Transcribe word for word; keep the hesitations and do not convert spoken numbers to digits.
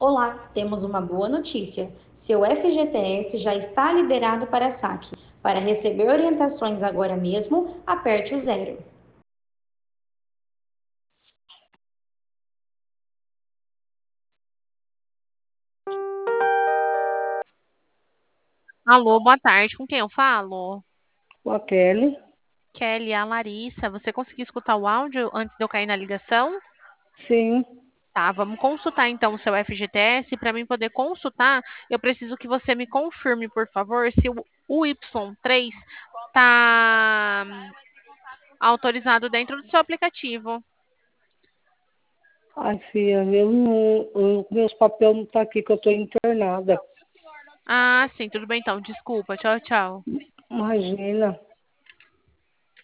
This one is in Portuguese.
Olá, temos uma boa notícia. Seu F G T S já está liberado para saque. Para receber orientações agora mesmo, aperte o zero. Alô, boa tarde. Com quem eu falo? Com a Kelly. Kelly, a Larissa. Você conseguiu escutar o áudio antes de eu cair na ligação? Sim. Tá, vamos consultar então o seu F G T S. Para mim poder consultar, eu preciso que você me confirme, por favor, se o o Y três está autorizado dentro do seu aplicativo. Ai, filha, eu não, eu- meus papéis não estão aqui, que eu estou internada. Ah, sim, tudo bem então. Desculpa. Tchau, tchau. Imagina.